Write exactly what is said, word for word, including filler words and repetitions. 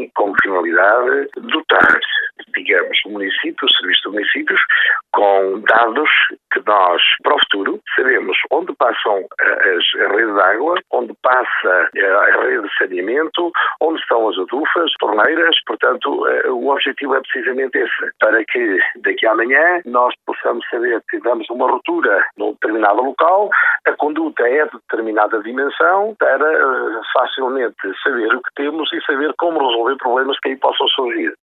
tem como finalidade dotar, digamos, o município, os serviços dos municípios, com dados que nós, para o futuro, sabemos onde passam as, a rede de água, onde passa a rede de saneamento, onde estão as adufas, torneiras. Portanto, o objetivo é precisamente esse, para que daqui a amanhã nós possamos saber que damos uma ruptura num determinado local, a conduta é de determinada dimensão, para facilmente saber o que temos e saber como resolver problemas que aí possam surgir.